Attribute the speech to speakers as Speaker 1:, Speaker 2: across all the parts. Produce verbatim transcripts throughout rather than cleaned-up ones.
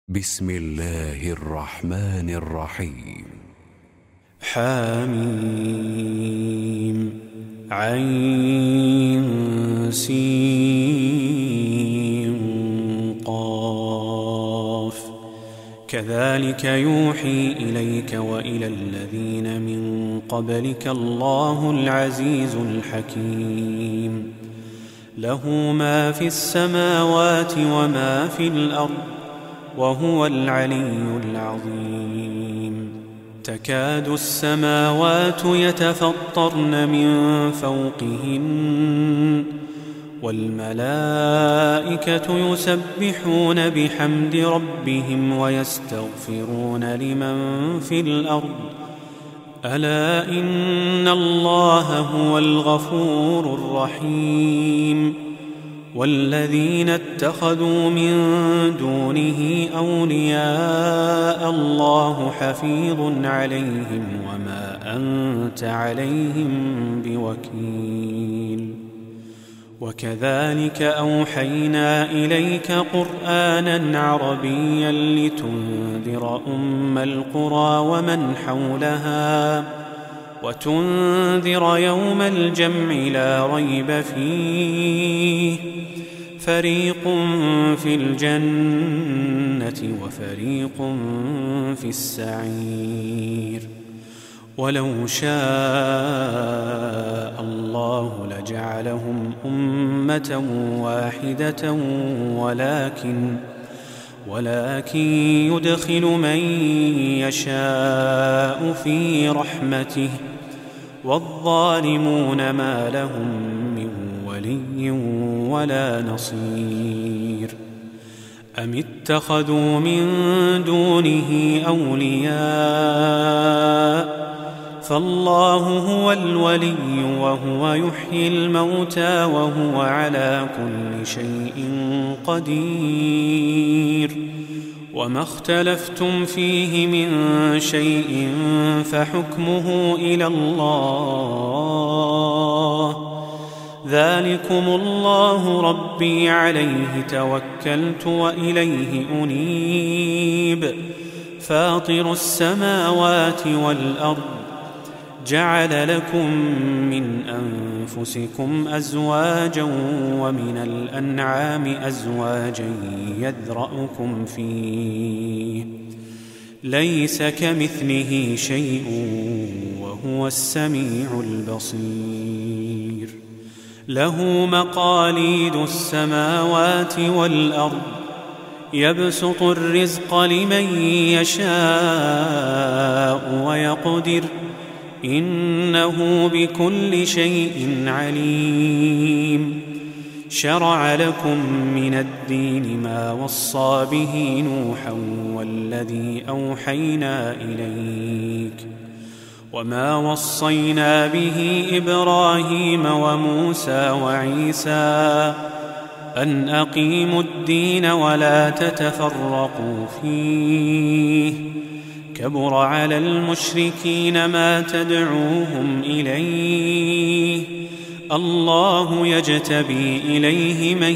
Speaker 1: بسم الله الرحمن الرحيم.
Speaker 2: حميم عين سين قاف كذلك يوحي إليك وإلى الذين من قبلك الله العزيز الحكيم. له ما في السماوات وما في الأرض وهو العلي العظيم. تكاد السماوات يتفطرن من فوقهن والملائكة يسبحون بحمد ربهم ويستغفرون لمن في الأرض ألا إن الله هو الغفور الرحيم. والذين اتخذوا من دونه أولياء الله حفيظ عليهم وما أنت عليهم بوكيل. وكذلك أوحينا إليك قرآنا عربيا لتنذر أم القرى ومن حولها وتنذر يوم الجمع لا ريب فيه فريق في الجنة وفريق في السعير. ولو شاء الله لجعلهم أمة واحدة ولكن ولكن يدخل من يشاء في رحمته والظالمون ما لهم من ولي ولا نصير. أم اتخذوا من دونه أولياء فالله هو الولي وهو يحيي الموتى وهو على كل شيء قدير. وما اختلفتم فيه من شيء فحكمه إلى الله ذلكم الله ربي عليه توكلت وإليه أنيب. فاطر السماوات والأرض جعل لكم من أنفسكم أزواجا ومن الأنعام أزواجا يذرأكم فيه ليس كمثله شيء وهو السميع البصير. له مقاليد السماوات والأرض يبسط الرزق لمن يشاء ويقدر إنه بكل شيء عليم. شرع لكم من الدين ما وصى به نوحا والذي أوحينا إليك وما وصينا به إبراهيم وموسى وعيسى أن أقيموا الدين ولا تتفرقوا فيه كبر على المشركين ما تدعوهم إليه الله يجتبي إليه من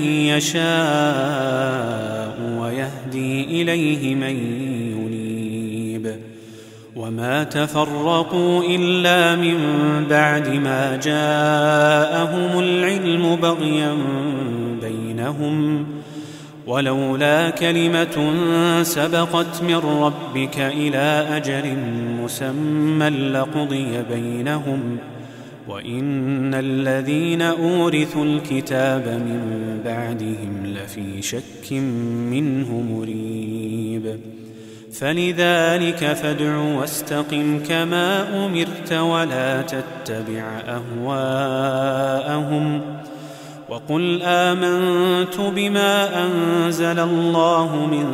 Speaker 2: يشاء ويهدي إليه من ينيب. وما تفرقوا إلا من بعد ما جاءهم العلم بغيا بينهم ولولا كلمة سبقت من ربك إلى أجل مسمى لقضي بينهم وإن الذين أورثوا الكتاب من بعدهم لفي شك منه مريب. فلذلك فادع واستقم كما أمرت ولا تتبع أهواءهم وقل آمنت بما أنزل الله من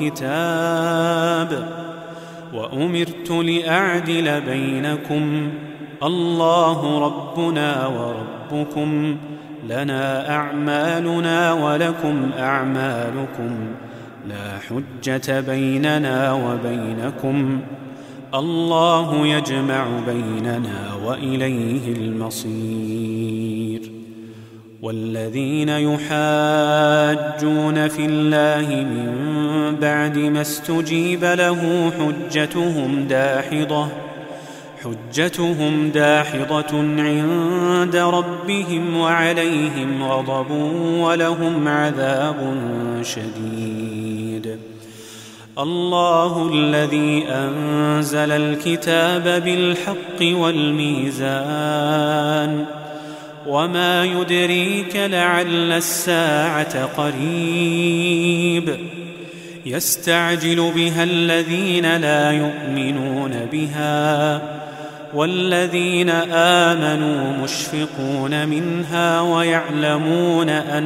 Speaker 2: كتاب وأمرت لأعدل بينكم الله ربنا وربكم لنا أعمالنا ولكم أعمالكم لا حجة بيننا وبينكم الله يجمع بيننا وإليه المصير. والذين يحاجون في الله من بعد ما استجيب له حجتهم داحضة حجتهم داحضة عند ربهم وعليهم غضب ولهم عذاب شديد. الله الذي أنزل الكتاب بالحق والميزان وما يدريك لعل الساعة قريب يستعجل بها الذين لا يؤمنون بها والذين آمنوا مشفقون منها ويعلمون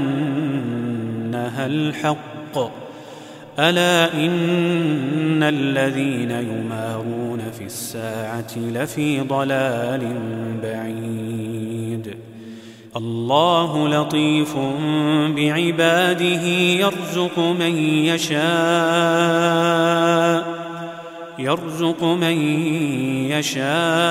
Speaker 2: أنها الحق ألا إن الذين يمارون في الساعة لفي ضلال بعيد. الله لطيف بعباده يرزق من يشاء يرزق من يشاء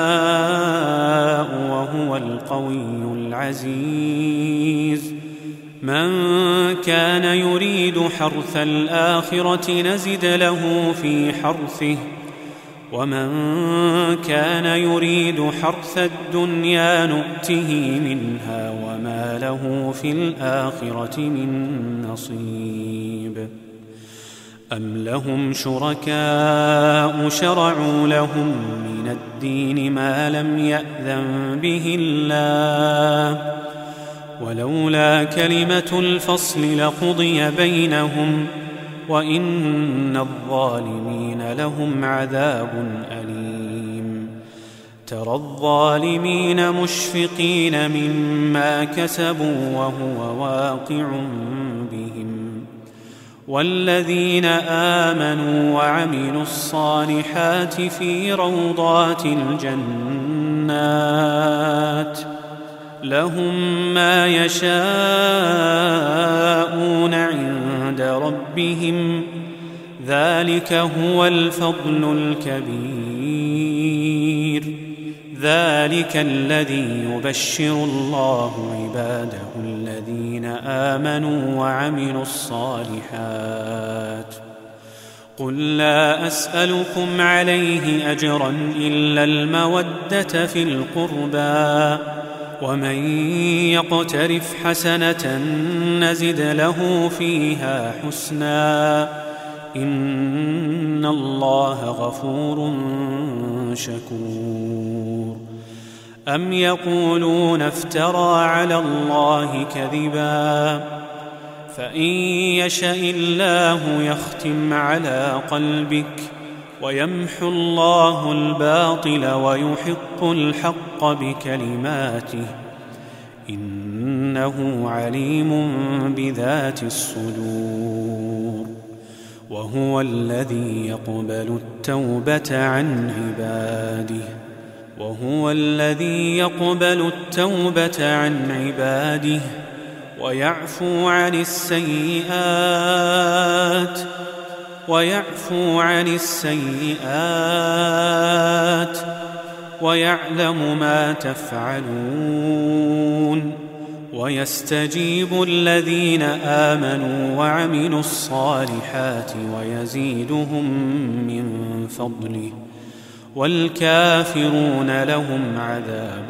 Speaker 2: وهو القوي العزيز. من كان يريد حرث الآخرة نزد له في حرثه ومن كان يريد حرث الدنيا نؤته منها وما له في الآخرة من نصيب. أم لهم شركاء شرعوا لهم من الدين ما لم يأذن به الله ولولا كلمة الفصل لقضي بينهم وإن الظالمين لهم عذاب أليم. ترى الظالمين مشفقين مما كسبوا وهو واقع بهم والذين آمنوا وعملوا الصالحات في روضات الجنات لهم ما يشاءون عند ربهم ذلك هو الفضل الكبير. ذلك الذي يبشر الله عباده الذين آمنوا وعملوا الصالحات. قل لا أسألكم عليه أجرا إلا المودة في القربى ومن يقترف حسنة نزد له فيها حسنا إن الله غفور شكور. أم يقولون افترى على الله كذبا فإن يشأ الله يختم على قلبك ويمحو الله الباطل ويحق الحق بكلماته إنه عليم بذات الصدور. وهو الذي يقبل التوبة عن عباده وهو الذي يقبل التوبة عن عباده ويعفو عن السيئات ويعفو عن السيئات ويعلم ما تفعلون ويستجيب الذين آمنوا وعملوا الصالحات ويزيدهم من فضله والكافرون لهم عذاب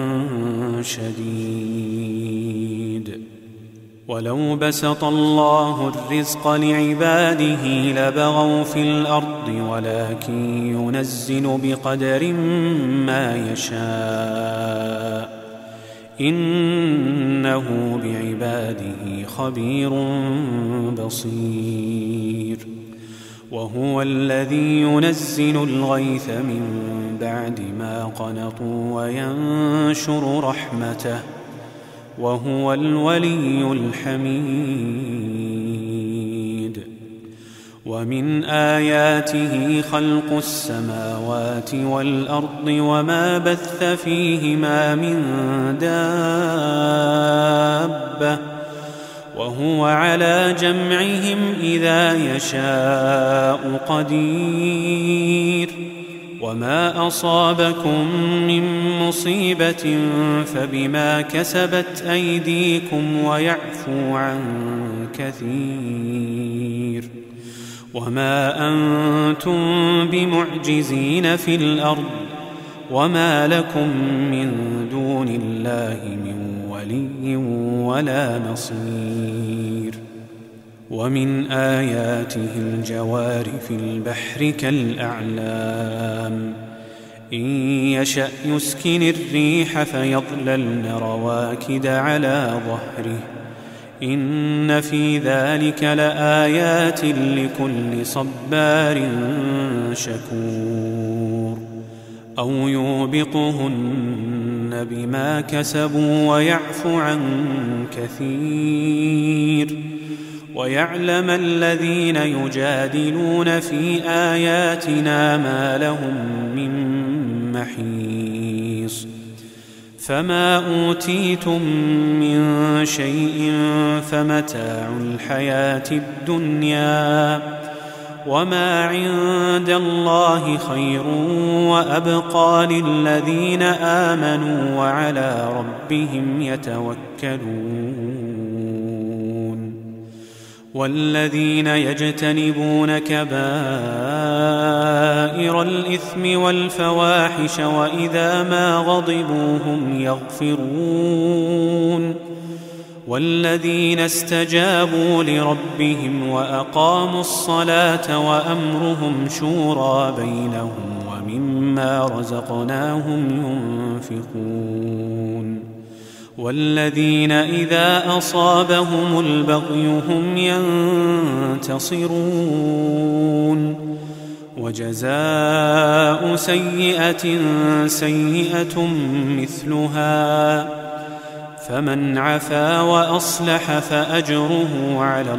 Speaker 2: شديد. ولو بسط الله الرزق لعباده لبغوا في الأرض ولكن ينزل بقدر ما يشاء إنه بعباده خبير بصير. وهو الذي ينزل الغيث من بعد ما قنطوا وينشر رحمته وهو الولي الحميد. ومن آياته خلق السماوات والأرض وما بث فيهما من دابة وهو على جمعهم إذا يشاء قدير. وما أصابكم من مصيبة فبما كسبت أيديكم ويعفو عن كثير وما أنتم بمعجزين في الأرض وما لكم من دون الله من ولي ولا نصير. ومن آياته الجوار في البحر كالأعلام إن يشأ يسكن الريح فيظللن رواكد على ظهره إن في ذلك لآيات لكل صبار شكور. أو يوبقهن بما كسبوا ويعفو عن كثير ويعلم الذين يجادلون في آياتنا ما لهم من محيص. فما أوتيتم من شيء فمتاع الحياة الدنيا وما عند الله خير وأبقى للذين آمنوا وعلى ربهم يتوكلون. والذين يجتنبون كبائر الإثم والفواحش وإذا ما غضبوا هم يغفرون. والذين استجابوا لربهم وأقاموا الصلاة وأمرهم شورى بينهم ومما رزقناهم ينفقون. والذين إذا أصابهم البغي هم ينتصرون. وجزاء سيئة سيئة مثلها فمن عفا وأصلح فأجره على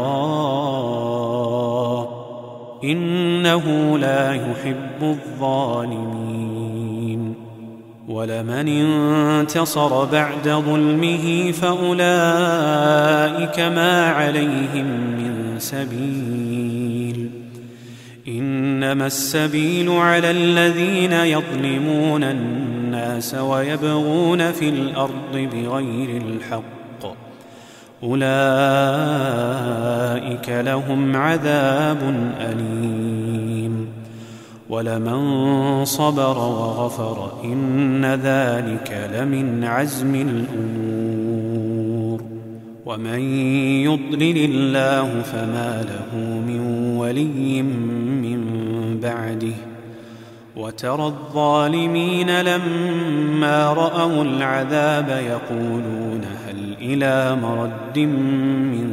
Speaker 2: الله إنه لا يحب الظالمين. ولمن انتصر بعد ظلمه فأولئك ما عليهم من سبيل إنما السبيل على الذين يظلمون الناس ويبغون في الأرض بغير الحق أولئك لهم عذاب أليم. ولمن صبر وغفر إن ذلك لمن عزم الأمور. ومن يضلل الله فما له من ولي من بعده. وترى الظالمين لما رأوا العذاب يقولون هل إلى مرد من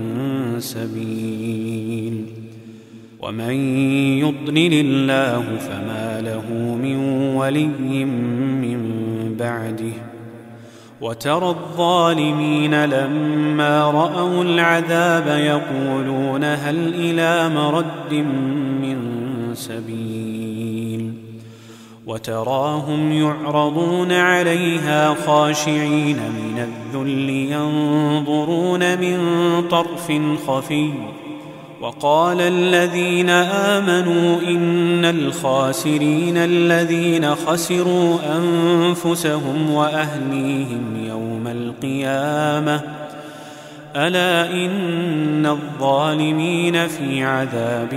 Speaker 2: سبيل. ومن يضلل الله فما له من ولي من بعده. وترى الظالمين لما رأوا العذاب يقولون هل إلى مرد من سبيل. وتراهم يعرضون عليها خاشعين من الذل ينظرون من طرف خفي. وقال الذين آمنوا إن الخاسرين الذين خسروا أنفسهم وأهليهم يوم القيامة ألا إن الظالمين في عذاب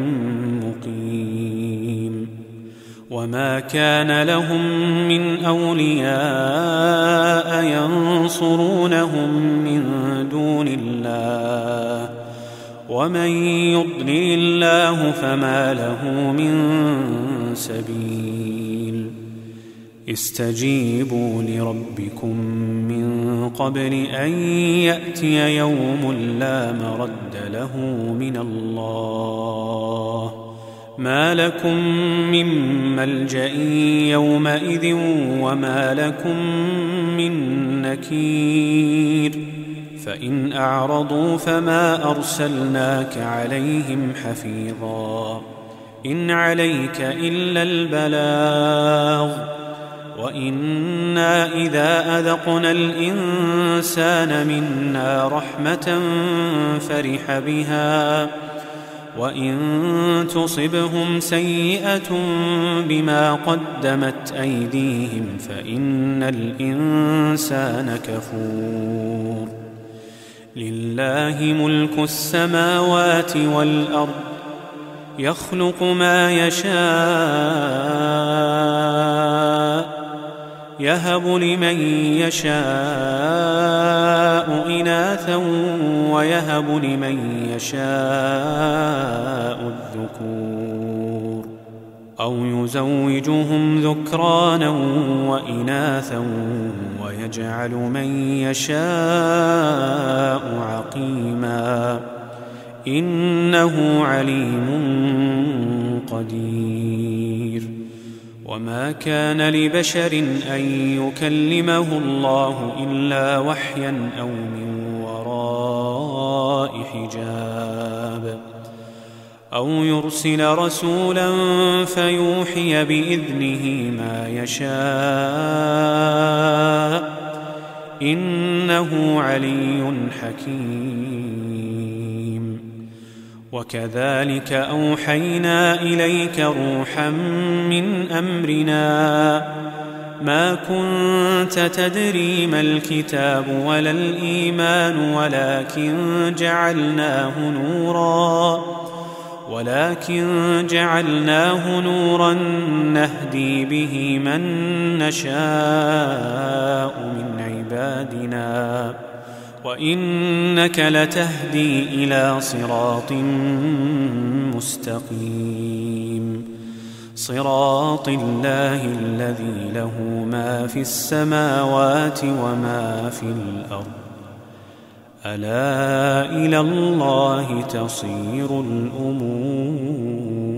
Speaker 2: مقيم. وما كان لهم من أولياء ينصرونهم من دون الله ومن يضلل الله فما له من سبيل. استجيبوا لربكم من قبل أن يأتي يوم لا مرد له من الله ما لكم من ملجأ يومئذ وما لكم من نكير. فإن أعرضوا فما أرسلناك عليهم حفيظا إن عليك إلا البلاغ وإنا إذا أذقنا الإنسان منا رحمة فرح بها وإن تصبهم سيئة بما قدمت أيديهم فإن الإنسان كفور. لله ملك السماوات والأرض يخلق ما يشاء يهب لمن يشاء إناثا ويهب لمن يشاء الذكور أو يزوجهم ذكرانا وإناثا ويجعل من يشاء عقيما إنه عليم قدير. وما كان لبشر أن يكلمه الله إلا وحيا أو من وراء حجاب أو يرسل رسولا فيوحي بإذنه ما يشاء إنه علي حكيم. وكذلك أوحينا إليك روحا من أمرنا ما كنت تدري ما الكتاب ولا الإيمان ولكن جعلناه نورا ولكن جعلناه نورا نهدي به من نشاء من عبادنا وإنك لتهدي إلى صراط مستقيم صراط الله الذي له ما في السماوات وما في الأرض ألا إلى الله تصير الأمور.